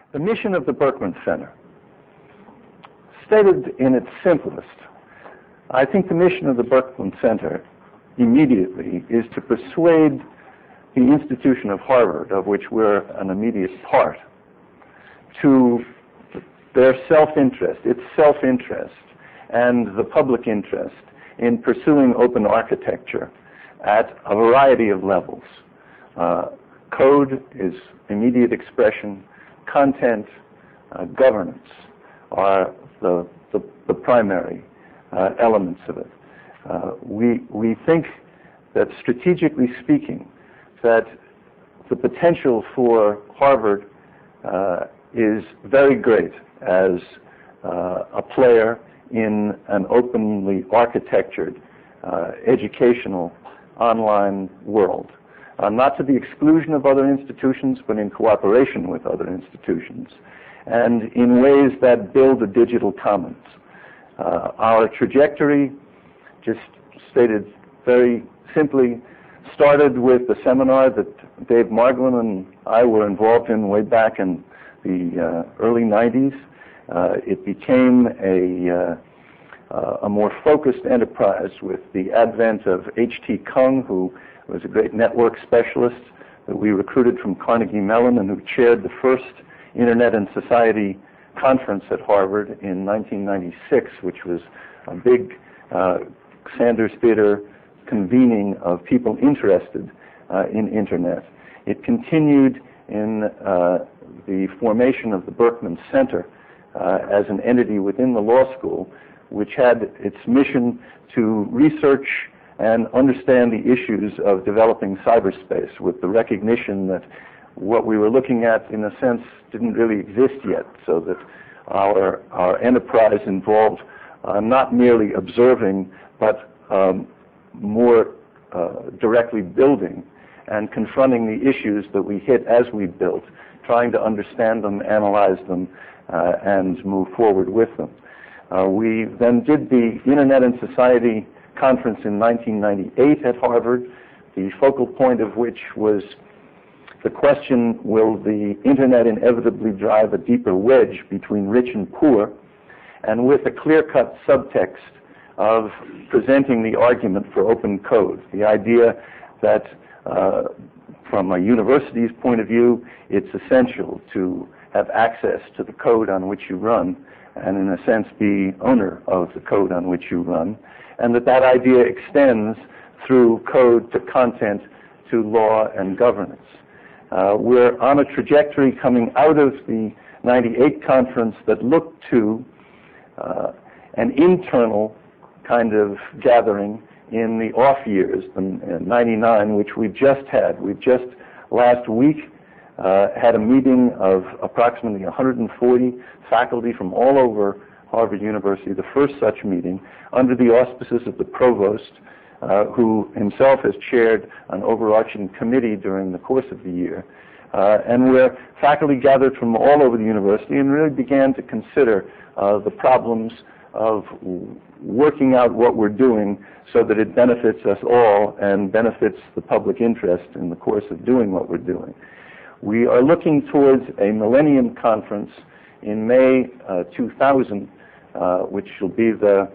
The mission of the Berkman Center, stated in its simplest, I think the mission of the Berkman Center immediately is to persuade the institution of Harvard, of which we're an immediate part, to their self-interest, its self-interest, and the public interest in pursuing open architecture at a variety of levels. Code is immediate expression, content, governance are the primary elements of it. We think that, strategically speaking, that the potential for Harvard is very great as a player in an openly architectured educational online world, not to the exclusion of other institutions, but in cooperation with other institutions, and in ways that build a digital commons. Our trajectory, just stated very simply, started with the seminar that Dave Margolin and I were involved in way back in the early 90s. It became a more focused enterprise with the advent of H.T. Kung, who was a great network specialist that we recruited from Carnegie Mellon and who chaired the first Internet and Society conference at Harvard in 1996, which was a big Sanders Theater convening of people interested in Internet. It continued in the formation of the Berkman Center as an entity within the law school, which had its mission to research and understand the issues of developing cyberspace, with the recognition that what we were looking at, in a sense, didn't really exist yet, so that our enterprise involved not merely observing, but more directly building and confronting the issues that we hit as we built, trying to understand them, analyze them, and move forward with them. We then did the Internet and Society conference in 1998 at Harvard, the focal point of which was the question, will the Internet inevitably drive a deeper wedge between rich and poor, and with a clear-cut subtext of presenting the argument for open code, the idea that from a university's point of view, it's essential to have access to the code on which you run, and in a sense be owner of the code on which you run, and that idea extends through code to content to law and governance. We're on a trajectory coming out of the 98 conference that looked to an internal kind of gathering in the off years, in 99, which we've just had. We've just last week had a meeting of approximately 140 faculty from all over Harvard University, the first such meeting, under the auspices of the provost, who himself has chaired an overarching committee during the course of the year, and where faculty gathered from all over the university and really began to consider the problems of working out what we're doing so that it benefits us all and benefits the public interest in the course of doing what we're doing. We are looking towards a Millennium Conference in May 2000, which will be the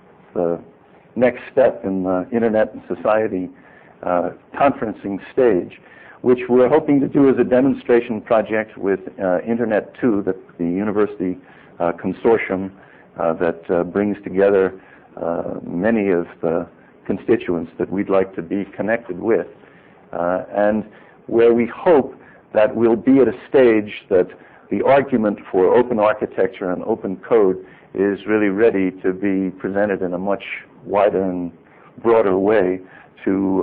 next step in the Internet and Society conferencing stage, which we're hoping to do as a demonstration project with Internet 2, the university consortium that brings together many of the constituents that we'd like to be connected with, and where we hope that we'll be at a stage that the argument for open architecture and open code is really ready to be presented in a much wider and broader way to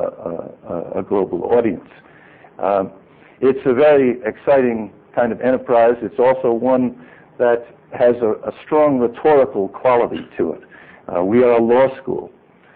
a global audience. It's a very exciting kind of enterprise. It's also one that has a strong rhetorical quality to it. We are a law school,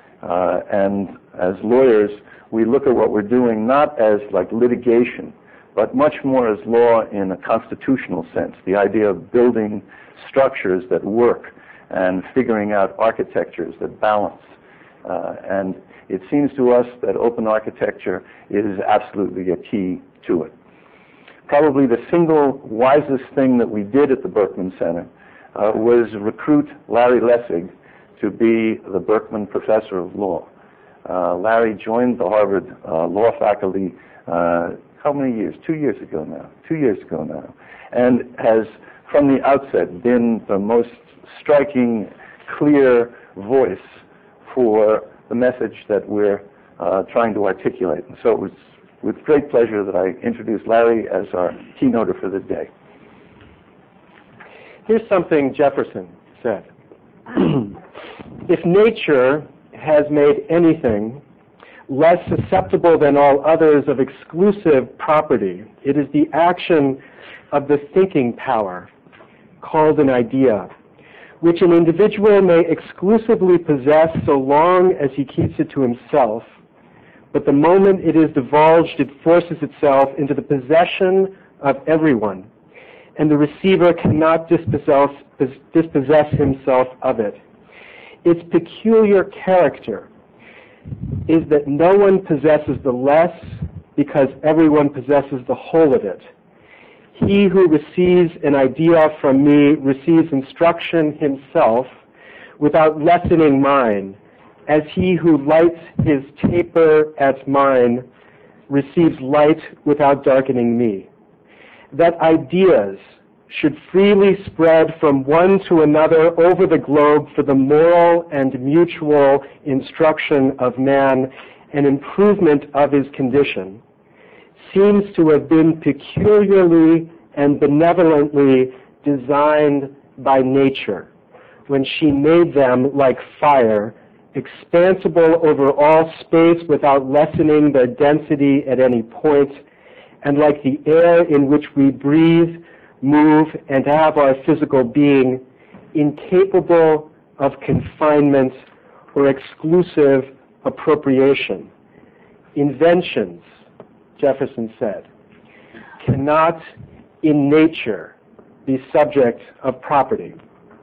and as lawyers, we look at what we're doing not as like litigation, but much more as law in a constitutional sense, the idea of building structures that work and figuring out architectures that balance. And it seems to us that open architecture is absolutely a key to it. probably the single wisest thing that we did at the Berkman Center was recruit Larry Lessig to be the Berkman Professor of Law. Larry joined the Harvard Law faculty how many years? 2 years ago now. 2 years ago now. And has, from the outset, been the most striking, clear voice for the message that we're trying to articulate. And so it was with great pleasure that I introduced Larry as our keynoter for the day. Here's something Jefferson said. If nature has made anything less susceptible than all others of exclusive property, it is the action of the thinking power, called an idea, which an individual may exclusively possess so long as he keeps it to himself, but the moment it is divulged, it forces itself into the possession of everyone, and the receiver cannot dispossess himself of it. Its peculiar character is that no one possesses the less because everyone possesses the whole of it. He who receives an idea from me receives instruction himself without lessening mine, as he who lights his taper at mine receives light without darkening me. That ideas should freely spread from one to another over the globe for the moral and mutual instruction of man and improvement of his condition, seems to have been peculiarly and benevolently designed by nature when she made them like fire, expansible over all space without lessening their density at any point, and like the air in which we breathe, move, and have our physical being, incapable of confinement or exclusive appropriation. Inventions, Jefferson said, cannot in nature be subject of property.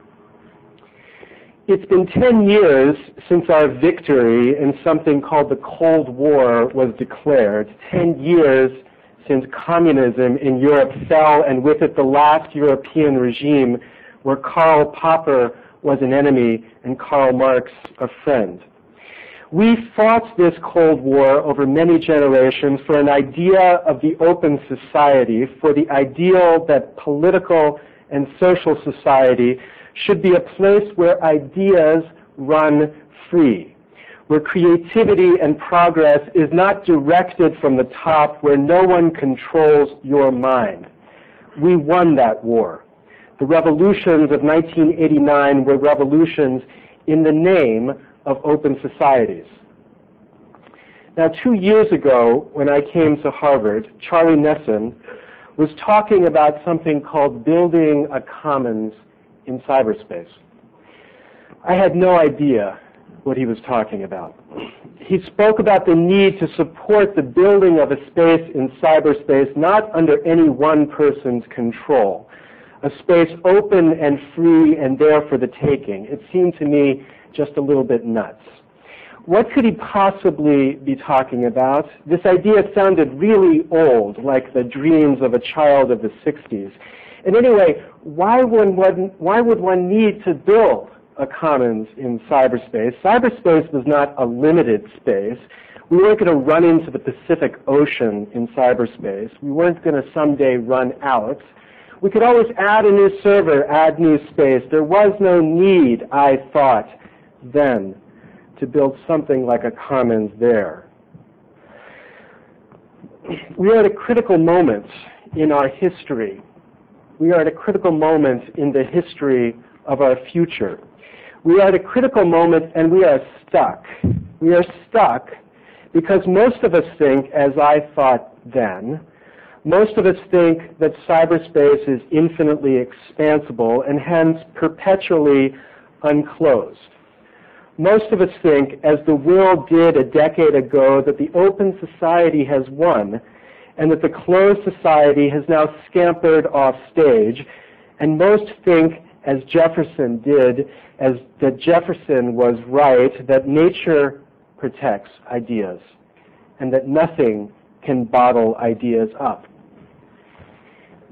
It's been 10 years since our victory in something called the Cold War was declared, 10 years since communism in Europe fell, and with it the last European regime where Karl Popper was an enemy and Karl Marx a friend. We fought this Cold War over many generations for an idea of the open society, for the ideal that political and social society should be a place where ideas run free, where creativity and progress is not directed from the top, where no one controls your mind. We won that war. The revolutions of 1989 were revolutions in the name of open societies. Now, 2 years ago, when I came to Harvard, Charlie Nesson was talking about something called building a commons in cyberspace. I had no idea what he was talking about. He spoke about the need to support the building of a space in cyberspace not under any one person's control, a space open and free and there for the taking. It seemed to me just a little bit nuts. What could he possibly be talking about? This idea sounded really old, like the dreams of a child of the 60s. And anyway, why would one need to build a commons in cyberspace? Cyberspace was not a limited space. We weren't going to run into the Pacific Ocean in cyberspace. We weren't going to someday run out. We could always add a new server, add new space. There was no need, I thought, then, to build something like a commons there. We are at a critical moment in our history. We are at a critical moment in the history of our future. We are at a critical moment and we are stuck. We are stuck because most of us think, as I thought then, most of us think that cyberspace is infinitely expansible and hence perpetually unclosed. Most of us think, as the world did a decade ago, that the open society has won and that the closed society has now scampered off stage. And most think, as Jefferson did, that Jefferson was right, that nature protects ideas and that nothing can bottle ideas up.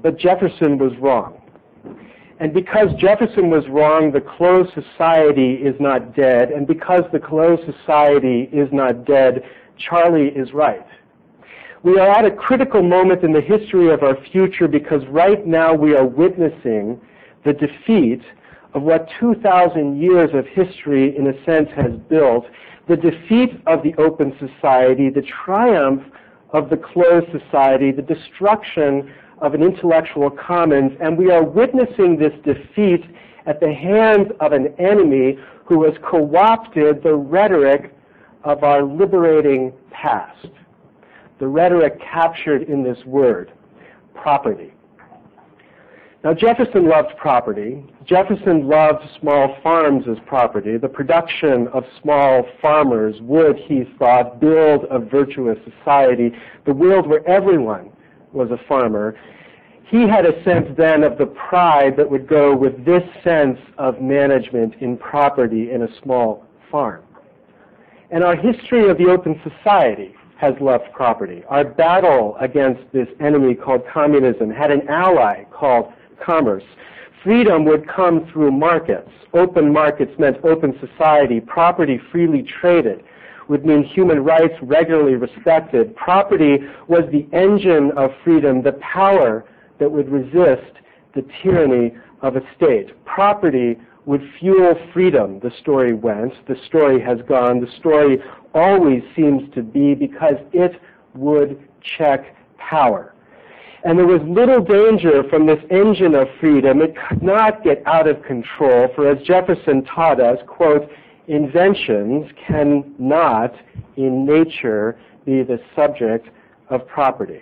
but Jefferson was wrong. And because Jefferson was wrong, the closed society is not dead. And because the closed society is not dead, Charlie is right. We are at a critical moment in the history of our future because right now we are witnessing the defeat of what 2,000 years of history, in a sense, has built, the defeat of the open society, the triumph of the closed society, the destruction of an intellectual commons, and we are witnessing this defeat at the hands of an enemy who has co-opted the rhetoric of our liberating past. The rhetoric captured in this word, property. Now, Jefferson loved property. Jefferson loved small farms as property. The production of small farmers would, he thought, build a virtuous society, the world where everyone was a farmer. He had a sense then of the pride that would go with this sense of management in property in a small farm. And our history of the open society has loved property. Our battle against this enemy called communism had an ally called commerce. Freedom would come through markets. Open markets meant open society. Property freely traded would mean human rights regularly respected. Property was the engine of freedom, the power that would resist the tyranny of a state. Property would fuel freedom, the story went. The story has gone. The story always seems to be because it would check power. And there was little danger from this engine of freedom. It could not get out of control, for as Jefferson taught us, quote, inventions cannot in nature be the subject of property.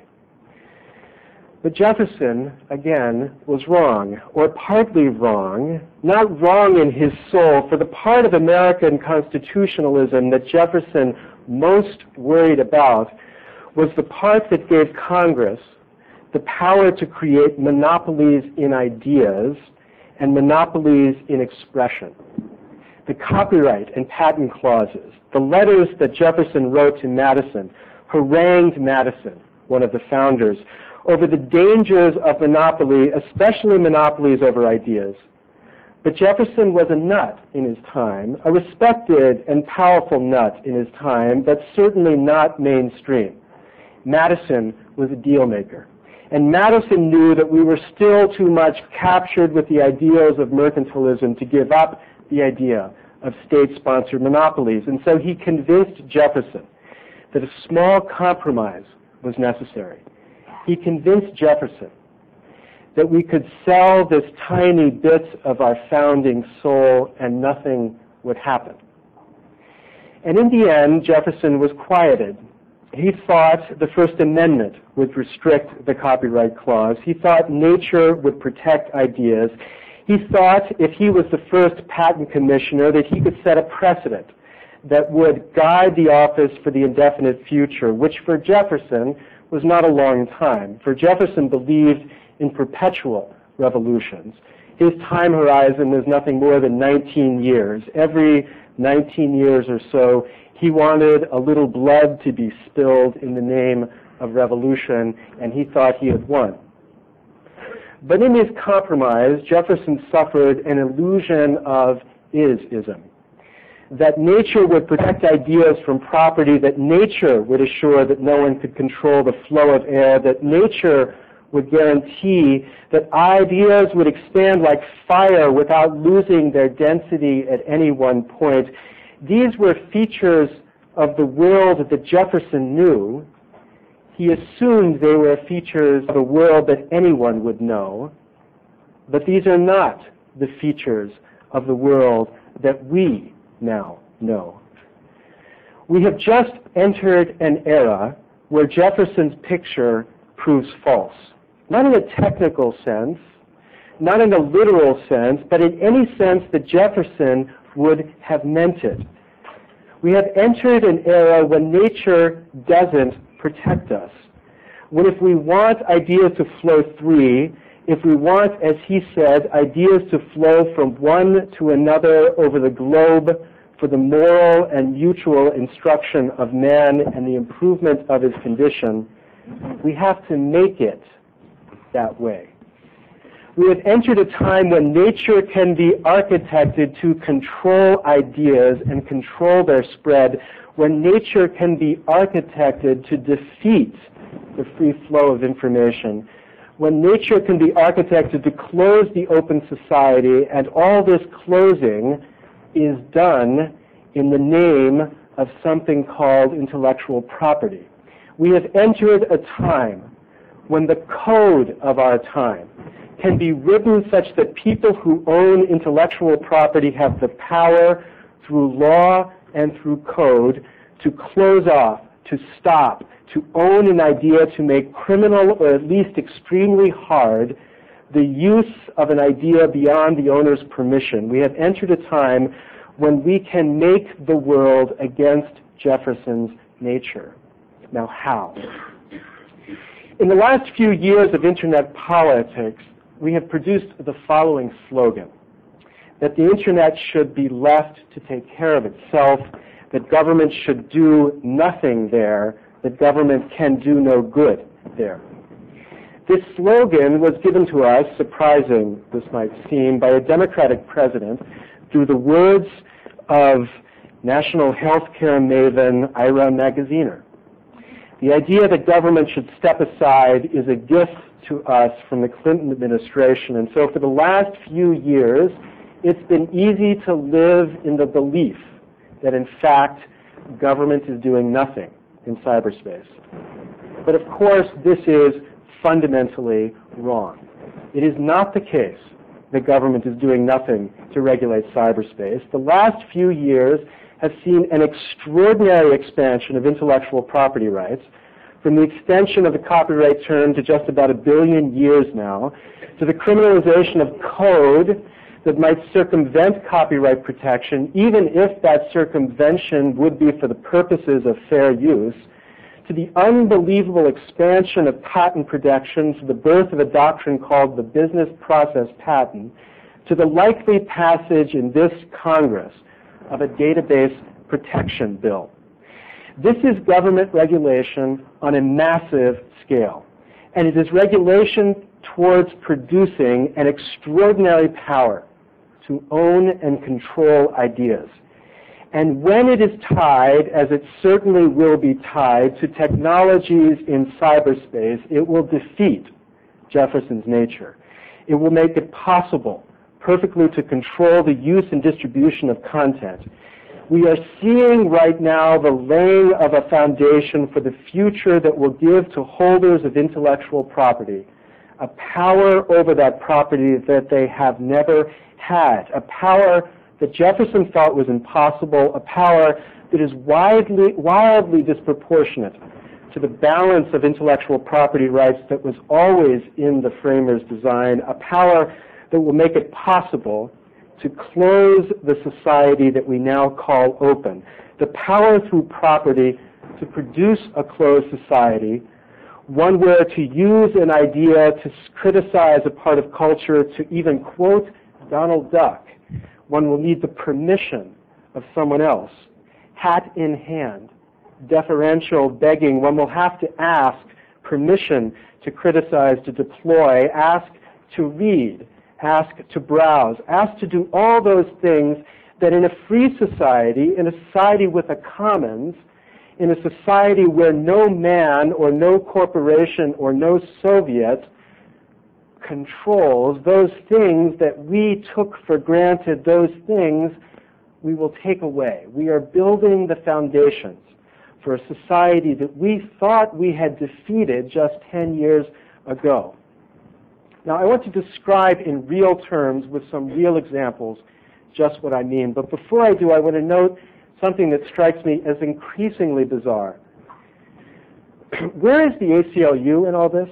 But Jefferson, again, was wrong, or partly wrong, not wrong in his soul, for the part of American constitutionalism that Jefferson most worried about was the part that gave Congress the power to create monopolies in ideas and monopolies in expression. The copyright and patent clauses, the letters that Jefferson wrote to Madison, harangued Madison, one of the founders, over the dangers of monopoly, especially monopolies over ideas. But Jefferson was a nut in his time, a respected and powerful nut in his time, but certainly not mainstream. Madison was a deal maker. And Madison knew that we were still too much captured with the ideals of mercantilism to give up the idea of state-sponsored monopolies. And so he convinced Jefferson that a small compromise was necessary. He convinced Jefferson that we could sell this tiny bit of our founding soul and nothing would happen. And in the end, Jefferson was quieted. He thought the First Amendment would restrict the copyright clause. He thought nature would protect ideas. He thought if he was the first patent commissioner that he could set a precedent that would guide the office for the indefinite future, which for Jefferson was not a long time. For Jefferson believed in perpetual revolutions. His time horizon was nothing more than 19 years. Every 19 years or so, he wanted a little blood to be spilled in the name of revolution, and he thought he had won. But in his compromise, Jefferson suffered an illusion of is-ism. That nature would protect ideas from property, that nature would assure that no one could control the flow of air, that nature would guarantee that ideas would expand like fire without losing their density at any one point. These were features of the world that Jefferson knew. He assumed they were features of a world that anyone would know. But these are not the features of the world that we now know. We have just entered an era where Jefferson's picture proves false. Not in a technical sense, not in a literal sense, but in any sense that Jefferson would have meant it. We have entered an era when nature doesn't protect us. When if we want ideas to flow free, if we want, as he said, ideas to flow from one to another over the globe for the moral and mutual instruction of man and the improvement of his condition, we have to make it that way. We have entered a time when nature can be architected to control ideas and control their spread, when nature can be architected to defeat the free flow of information, when nature can be architected to close the open society, and all this closing is done in the name of something called intellectual property. We have entered a time when the code of our time can be written such that people who own intellectual property have the power through law and through code to close off, to stop, to own an idea, to make criminal or at least extremely hard the use of an idea beyond the owner's permission. We have entered a time when we can make the world against Jefferson's nature. Now how? In the last few years of internet politics, we have produced the following slogan: that the internet should be left to take care of itself, that government should do nothing there, that government can do no good there. This slogan was given to us, surprising this might seem, by a Democratic president through the words of national healthcare maven Ira Magaziner. The idea that government should step aside is a gift to us from the Clinton administration, and so for the last few years, it's been easy to live in the belief that in fact government is doing nothing in cyberspace. But of course, this is fundamentally wrong. It is not the case that government is doing nothing to regulate cyberspace. The last few years have seen an extraordinary expansion of intellectual property rights, from the extension of the copyright term to just about 1 billion years now, to the criminalization of code that might circumvent copyright protection, even if that circumvention would be for the purposes of fair use, to the unbelievable expansion of patent protection, to the birth of a doctrine called the business process patent, to the likely passage in this Congress of a database protection bill. This is government regulation on a massive scale, and it is regulation towards producing an extraordinary power to own and control ideas. And when it is tied, as it certainly will be tied, to technologies in cyberspace, it will defeat Jefferson's nature. It will make it possible perfectly to control the use and distribution of content. We are seeing right now the laying of a foundation for the future that will give to holders of intellectual property a power over that property that they have never had, a power that Jefferson thought was impossible, a power that is wildly disproportionate to the balance of intellectual property rights that was always in the framers' design, a power that will make it possible to close the society that we now call open, the power through property to produce a closed society, one where to use an idea to criticize a part of culture, to even quote Donald Duck, one will need the permission of someone else, hat in hand, deferential begging. One will have to ask permission to criticize, to deploy, ask to read, ask to browse, ask to do all those things that in a free society, in a society with a commons, in a society where no man or no corporation or no Soviet controls, those things that we took for granted, those things we will take away. We are building the foundations for a society that we thought we had defeated just 10 years ago. Now, I want to describe in real terms with some real examples just what I mean. But before I do, I want to note something that strikes me as increasingly bizarre. Where is the ACLU in all this?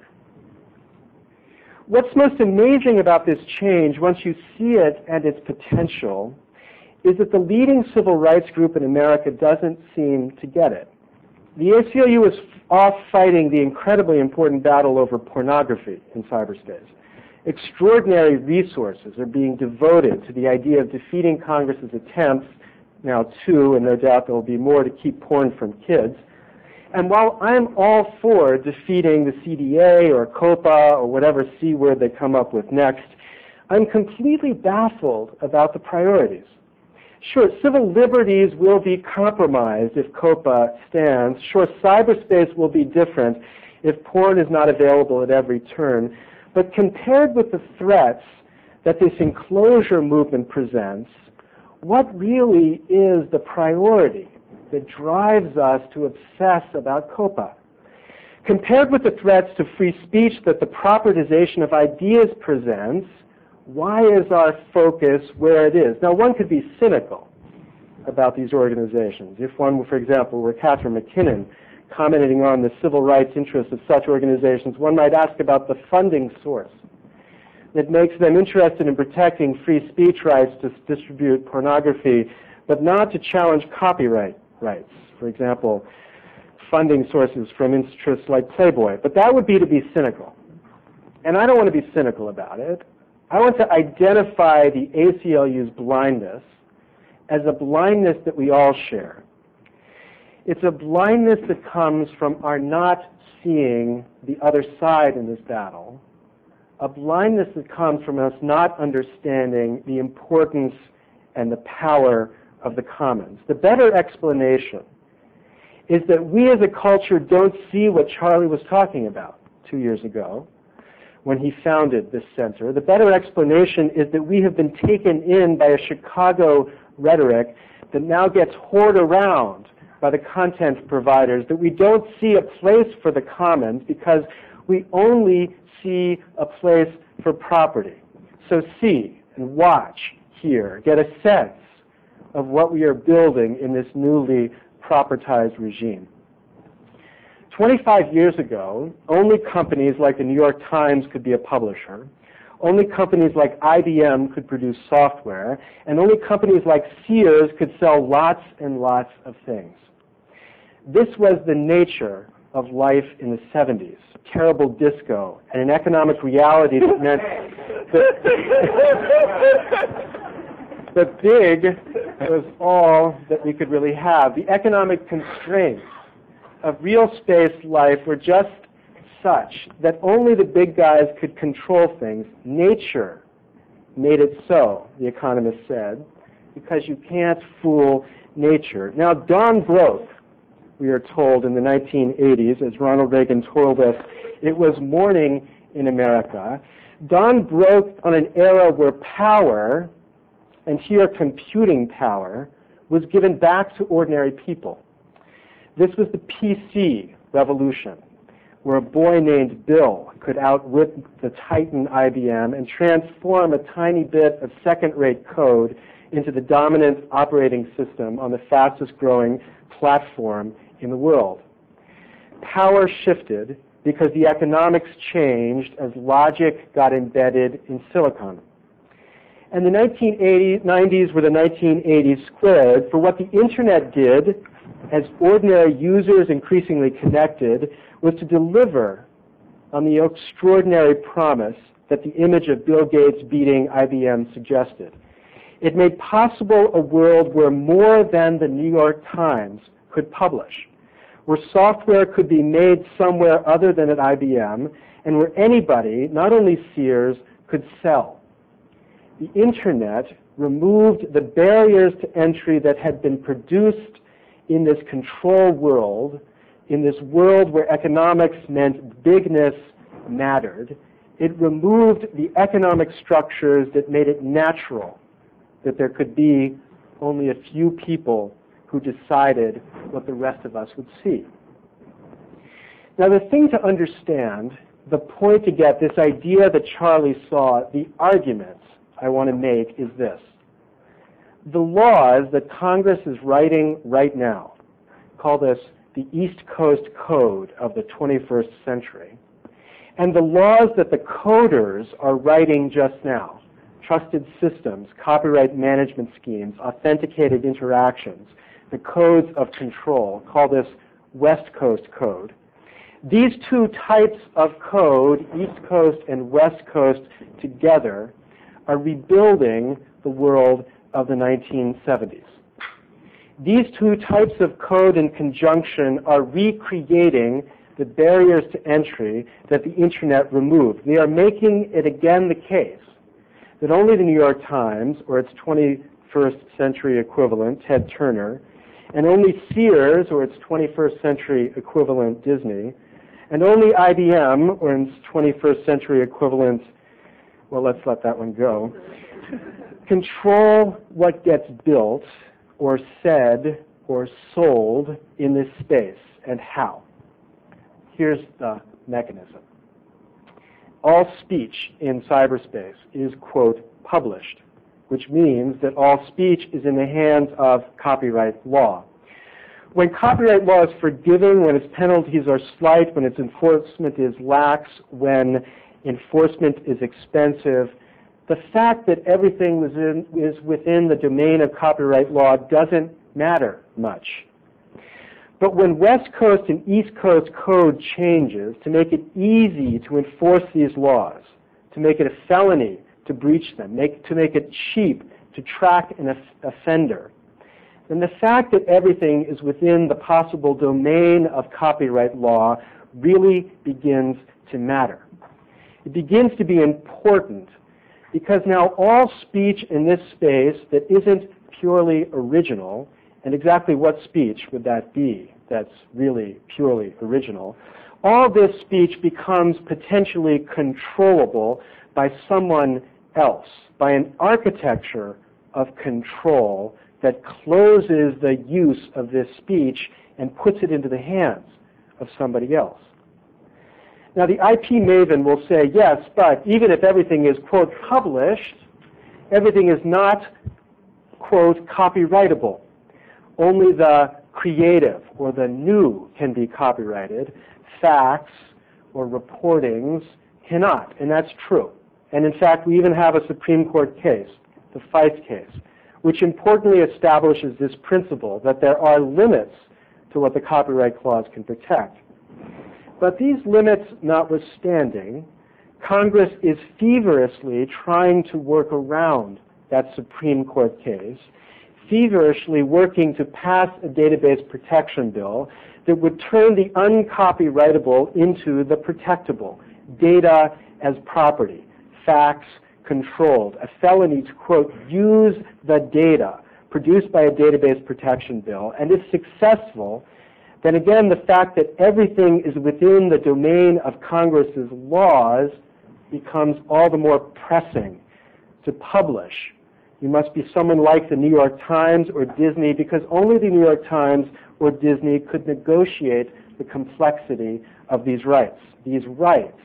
What's most amazing about this change, once you see it and its potential, is that the leading civil rights group in America doesn't seem to get it. The ACLU is off fighting the incredibly important battle over pornography in cyberspace. Extraordinary resources are being devoted to the idea of defeating Congress's attempts, now 2, and no doubt there will be more, to keep porn from kids. And while I'm all for defeating the CDA or COPA or whatever C word they come up with next, I'm completely baffled about the priorities. Sure, civil liberties will be compromised if COPA stands. Sure, cyberspace will be different if porn is not available at every turn. But compared with the threats that this enclosure movement presents, what really is the priority that drives us to obsess about COPA? Compared with the threats to free speech that the propertization of ideas presents, why is our focus where it is? Now, one could be cynical about these organizations. If one, for example, were Catherine MacKinnon commenting on the civil rights interests of such organizations, one might ask about the funding source that makes them interested in protecting free speech rights to distribute pornography, but not to challenge copyright rights. For example, funding sources from interests like Playboy. But that would be to be cynical. And I don't want to be cynical about it. I want to identify the ACLU's blindness as a blindness that we all share. It's a blindness that comes from our not seeing the other side in this battle, a blindness that comes from us not understanding the importance and the power of the commons. The better explanation is that we as a culture don't see what Charlie was talking about 2 years ago when he founded this center. The better explanation is that we have been taken in by a Chicago rhetoric that now gets whored around by the content providers, that we don't see a place for the commons because we only see a place for property. So see and watch, hear, get a sense of what we are building in this newly propertized regime. 25 years ago, only companies like the New York Times could be a publisher, only companies like IBM could produce software, and only companies like Sears could sell lots and lots of things. This was the nature of life in the 70s, terrible disco, and an economic reality that meant that big was all that we could really have. The economic constraints of real space life were just such that only the big guys could control things. Nature made it so, the economist said, because you can't fool nature. Now, dawn broke, we are told, in the 1980s, as Ronald Reagan told us, it was morning in America. Dawn broke on an era where power, and here computing power, was given back to ordinary people. This was the PC revolution, where a boy named Bill could outwit the titan IBM and transform a tiny bit of second-rate code into the dominant operating system on the fastest-growing platform in the world. Power shifted because the economics changed as logic got embedded in silicon. And the 1990s were the 1980s squared for what the internet did as ordinary users increasingly connected was to deliver on the extraordinary promise that the image of Bill Gates beating IBM suggested. It made possible a world where more than the New York Times could publish, where software could be made somewhere other than at IBM, and where anybody, not only Sears, could sell. The internet removed the barriers to entry that had been produced in this control world, in this world where economics meant bigness mattered. It removed the economic structures that made it natural that there could be only a few people who decided what the rest of us would see. Now, the thing to understand, the point to get, this idea that Charlie saw, the argument I want to make is this. The laws that Congress is writing right now, call this the East Coast Code of the 21st century, and the laws that the coders are writing just now, trusted systems, copyright management schemes, authenticated interactions, the codes of control, call this West Coast Code. These two types of code, East Coast and West Coast together, are rebuilding the world of the 1970s. These two types of code in conjunction are recreating the barriers to entry that the Internet removed. They are making it again the case that only the New York Times, or its 21st century equivalent, Ted Turner, and only Sears, or its 21st century equivalent, Disney, and only IBM, or its 21st century equivalent, well, let's let that one go, control what gets built or said or sold in this space, and how. Here's the mechanism. All speech in cyberspace is, quote, published, which means that all speech is in the hands of copyright law. When copyright law is forgiving, when its penalties are slight, when its enforcement is lax, when enforcement is expensive, the fact that everything is within the domain of copyright law doesn't matter much. But when West Coast and East Coast code changes to make it easy to enforce these laws, to make it a felony to breach them, to make it cheap to track an offender, then the fact that everything is within the possible domain of copyright law really begins to matter. It begins to be important because now all speech in this space that isn't purely original, and exactly what speech would that be that's really purely original, all this speech becomes potentially controllable by someone else, by an architecture of control that closes the use of this speech and puts it into the hands of somebody else. Now the IP maven will say, yes, but even if everything is, quote, published, everything is not, quote, copyrightable. Only the creative or the new can be copyrighted. Facts or reportings cannot, and that's true. And in fact, we even have a Supreme Court case, the Feist case, which importantly establishes this principle that there are limits to what the Copyright Clause can protect. But these limits notwithstanding, Congress is feverishly trying to work around that Supreme Court case, feverishly working to pass a database protection bill that would turn the uncopyrightable into the protectable, data as property, facts controlled, a felony to, quote, use the data produced by a database protection bill, and if successful, then again the fact that everything is within the domain of Congress's laws becomes all the more pressing to publish. You must be someone like the New York Times or Disney, because only the New York Times or Disney could negotiate the complexity of these rights. These rights,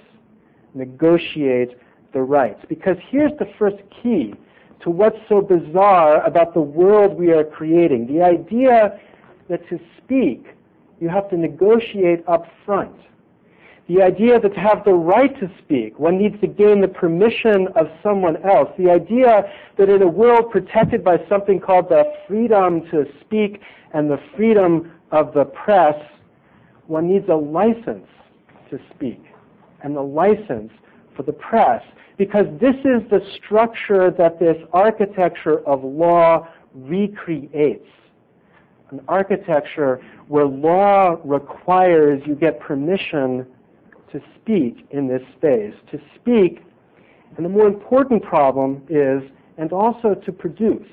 negotiate the rights. Because here's the first key to what's so bizarre about the world we are creating. The idea that to speak, you have to negotiate up front. The idea that to have the right to speak, one needs to gain the permission of someone else. The idea that in a world protected by something called the freedom to speak and the freedom of the press, one needs a license to speak and the license for the press, because this is the structure that this architecture of law recreates. An architecture where law requires you get permission to speak in this space, to speak, and the more important problem is, and also to produce,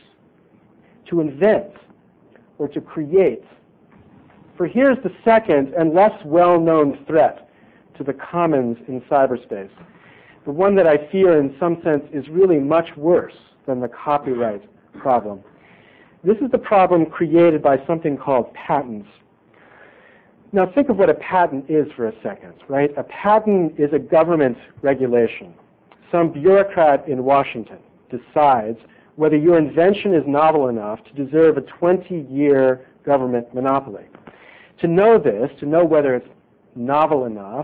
to invent, or to create. For here's the second and less well-known threat to the commons in cyberspace, the one that I fear in some sense is really much worse than the copyright problem. This is the problem created by something called patents. Now think of what a patent is for a second, right? A patent is a government regulation. Some bureaucrat in Washington decides whether your invention is novel enough to deserve a 20-year government monopoly. To know this, to know whether it's novel enough,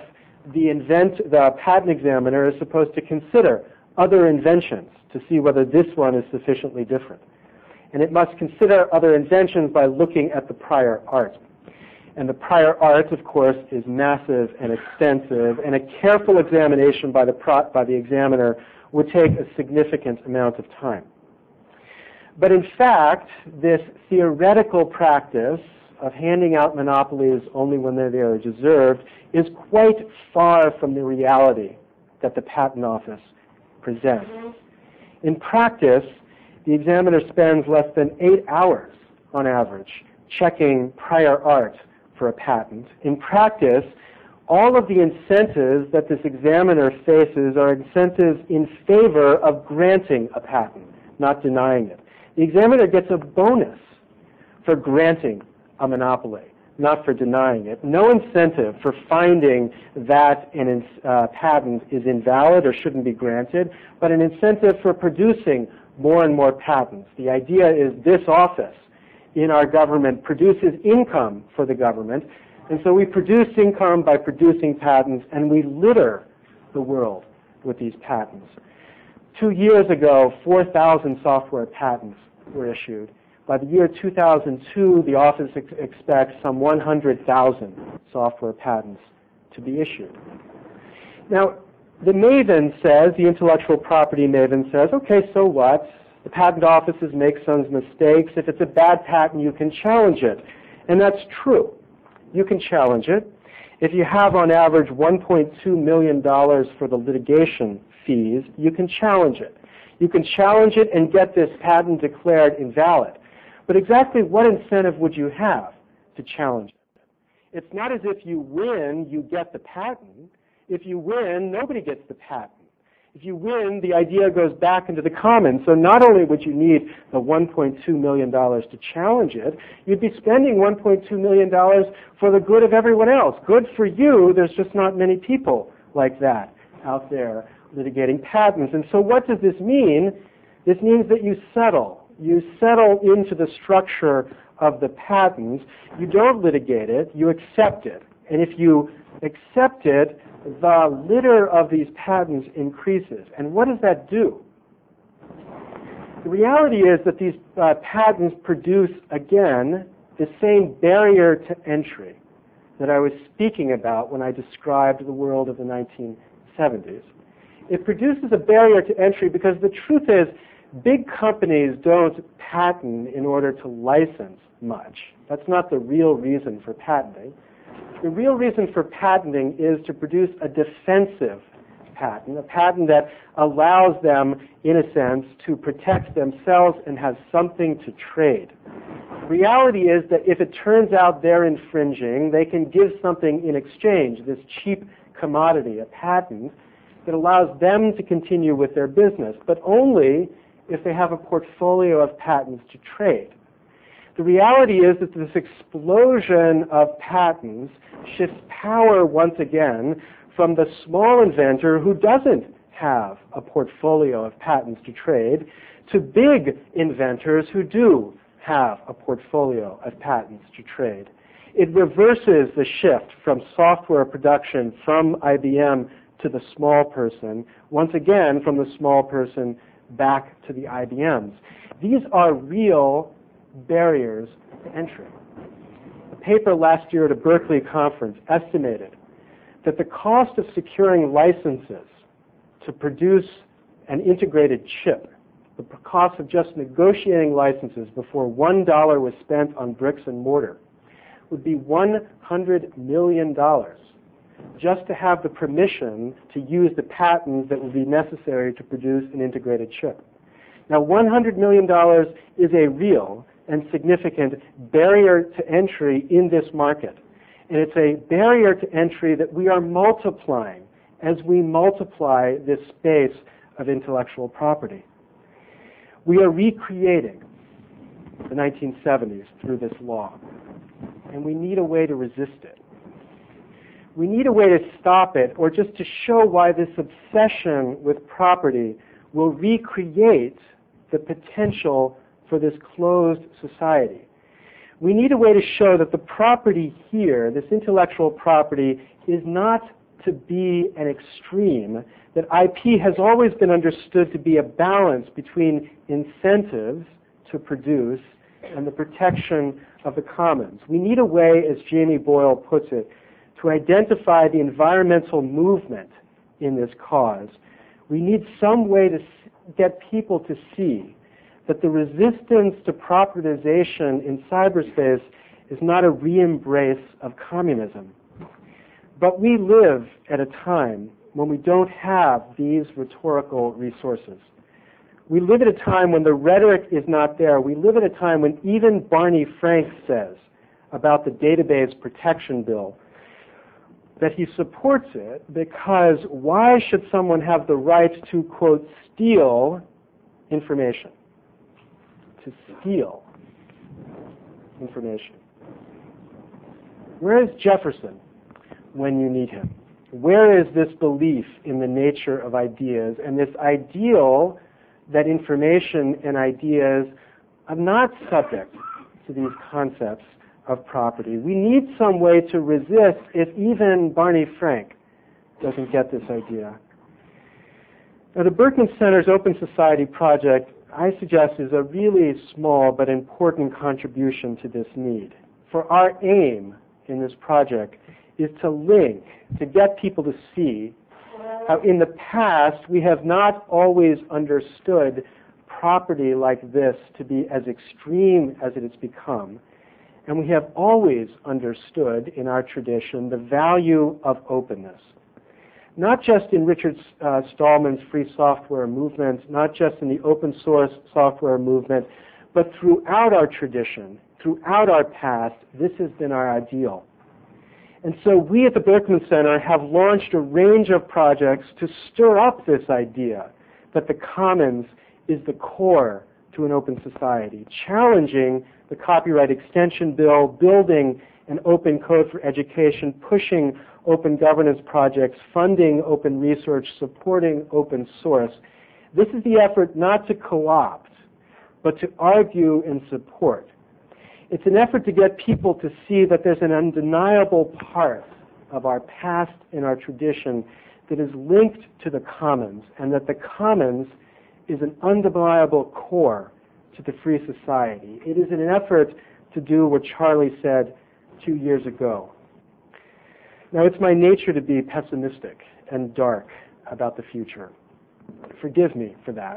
the patent examiner is supposed to consider other inventions to see whether this one is sufficiently different. And it must consider other inventions by looking at the prior art. And the prior art, of course, is massive and extensive, and a careful examination by the examiner would take a significant amount of time. But in fact, this theoretical practice of handing out monopolies only when they are deserved is quite far from the reality that the Patent Office presents. In practice, the examiner spends less than 8 hours on average checking prior art for a patent. In practice, all of the incentives that this examiner faces are incentives in favor of granting a patent, not denying it. The examiner gets a bonus for granting a monopoly, not for denying it. No incentive for finding that a patent is invalid or shouldn't be granted, but an incentive for producing more and more patents. The idea is this office in our government produces income for the government, and so we produce income by producing patents, and we litter the world with these patents. 2 years ago, 4,000 software patents were issued. By the year 2002, the office expects some 100,000 software patents to be issued. Now, the maven says, the intellectual property maven says, okay, so what? The patent offices make some mistakes. If it's a bad patent, you can challenge it. And that's true. You can challenge it. If you have, on average, $1.2 million for the litigation fees, you can challenge it. You can challenge it and get this patent declared invalid. But exactly what incentive would you have to challenge it? It's not as if you win, you get the patent. If you win, nobody gets the patent. If you win, the idea goes back into the commons. So not only would you need the $1.2 million to challenge it, you'd be spending $1.2 million for the good of everyone else. Good for you, there's just not many people like that out there litigating patents. And so what does this mean? This means that you settle. You settle into the structure of the patents. You don't litigate it, you accept it. And if you accept it, the litter of these patents increases. And what does that do? The reality is that these patents produce, again, the same barrier to entry that I was speaking about when I described the world of the 1970s. It produces a barrier to entry because the truth is big companies don't patent in order to license much. That's not the real reason for patenting. The real reason for patenting is to produce a defensive patent, a patent that allows them, in a sense, to protect themselves and have something to trade. The reality is that if it turns out they're infringing, they can give something in exchange, this cheap commodity, a patent, that allows them to continue with their business, but only if they have a portfolio of patents to trade. The reality is that this explosion of patents shifts power once again from the small inventor who doesn't have a portfolio of patents to trade to big inventors who do have a portfolio of patents to trade. It reverses the shift from software production from IBM to the small person, once again from the small person back to the IBMs. These are real barriers to entry. A paper last year at a Berkeley conference estimated that the cost of securing licenses to produce an integrated chip, the cost of just negotiating licenses before $1 was spent on bricks and mortar, would be $100 million just to have the permission to use the patents that would be necessary to produce an integrated chip. Now, $100 million is a real and significant barrier to entry in this market. And it's a barrier to entry that we are multiplying as we multiply this space of intellectual property. We are recreating the 1970s through this law, and we need a way to resist it. We need a way to stop it, or just to show why this obsession with property will recreate the potential for this closed society. We need a way to show that the property here, this intellectual property, is not to be an extreme, that IP has always been understood to be a balance between incentives to produce and the protection of the commons. We need a way, as Jamie Boyle puts it, to identify the environmental movement in this cause. We need some way to get people to see that the resistance to propertization in cyberspace is not a re-embrace of communism. But we live at a time when we don't have these rhetorical resources. We live at a time when the rhetoric is not there. We live at a time when even Barney Frank says about the Database Protection Bill that he supports it because why should someone have the right to, quote, steal information? To steal information. Where is Jefferson when you need him? Where is this belief in the nature of ideas and this ideal that information and ideas are not subject to these concepts of property? We need some way to resist if even Barney Frank doesn't get this idea. Now, the Berkman Center's Open Society project, I suggest, is a really small but important contribution to this need. For our aim in this project is to link, to get people to see how in the past we have not always understood property like this to be as extreme as it has become. And we have always understood in our tradition the value of openness. Not just in Richard Stallman's free software movement, not just in the open source software movement, but throughout our tradition, throughout our past, this has been our ideal. And so we at the Berkman Center have launched a range of projects to stir up this idea that the commons is the core to an open society, challenging the copyright extension bill, building an open code for education, pushing open governance projects, funding open research, supporting open source. This is the effort not to co-opt, but to argue and support. It's an effort to get people to see that there's an undeniable part of our past and our tradition that is linked to the commons, and that the commons is an undeniable core to the free society. It is an effort to do what Charlie said 2 years ago. Now, it's my nature to be pessimistic and dark about the future. Forgive me for that.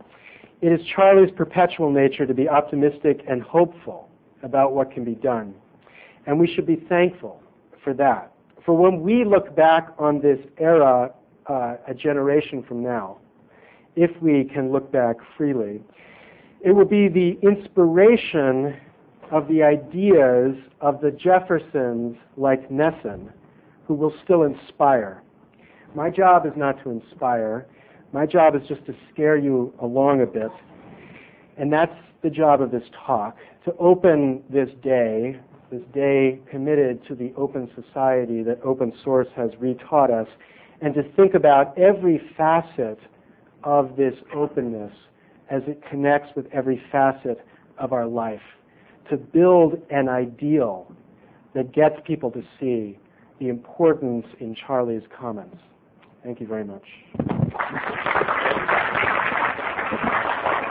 It is Charlie's perpetual nature to be optimistic and hopeful about what can be done. And we should be thankful for that. For when we look back on this era a generation from now, if we can look back freely, it will be the inspiration of the ideas of the Jeffersons like Nesson who will still inspire. My job is not to inspire. My job is just to scare you along a bit. And that's the job of this talk, to open this day committed to the open society that open source has retaught us, and to think about every facet of this openness as it connects with every facet of our life, to build an ideal that gets people to see the importance in Charlie's comments. Thank you very much.